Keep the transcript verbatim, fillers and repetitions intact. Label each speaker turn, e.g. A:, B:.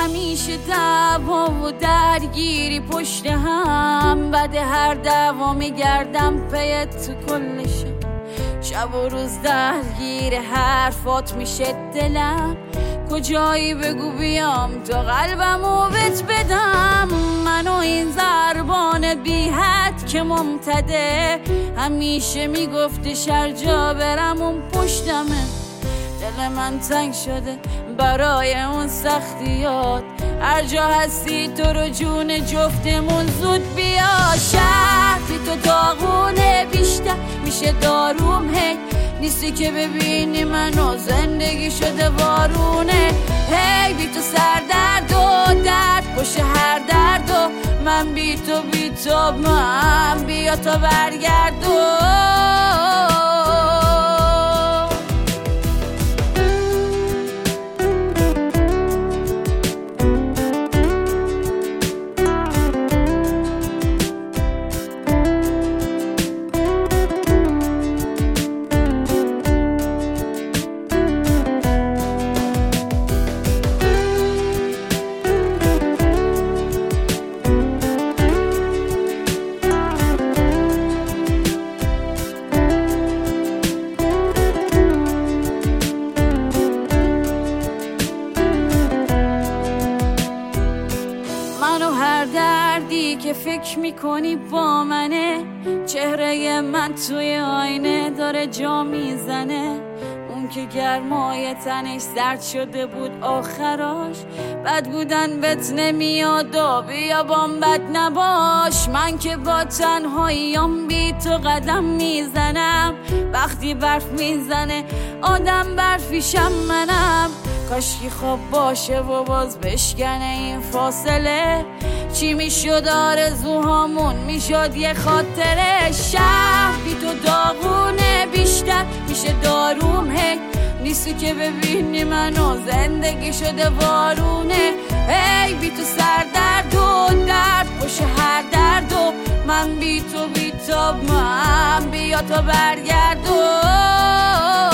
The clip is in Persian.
A: همیشه دعوا و درگیری پشت هم، بعد هر دعوا میگردم پیت تو کلشم، شب و روز درگیر حرفات میشه دلم، کجایی بگو بیام تا قلبمو بهت بدم. منو این زربان بی حد که ممتده، همیشه میگفته هر جا برم اون پشتمه، دل من تنگ شده برای اون سختیات، هر جا هستی تو رو جون جفتمون زود بیا. شهری تو داغونه بیشتر میشه داروم، هی نیستی که ببینی منو زندگی شده وارونه، هی بی تو سر درد و درد پشت هر درد و من بی تو بی تو من بیا تا برگردون. منو هر دردی که فکر میکنی با منه، چهره من توی آینه داره جا میزنه، اون که گرمای تنش زرد شده بود آخراش، بد بودن بهت نمیاد و بیابان بد نباش، من که با تنهاییام بی تو قدم میزنم، وقتی برف میزنه آدم برفیشم منم، کاشکی خواب باشه و باز بشکنه این فاصله، چی میشد آرزوهامون میشد یه خاطره. شهر بی تو داغونه بیشتر میشه داروم، هی نیستی که ببینی منو زندگی شده وارونه، هی بی تو سر درد و درد پشت هر درد و من بی تو بی تو من بیا تا برگردون.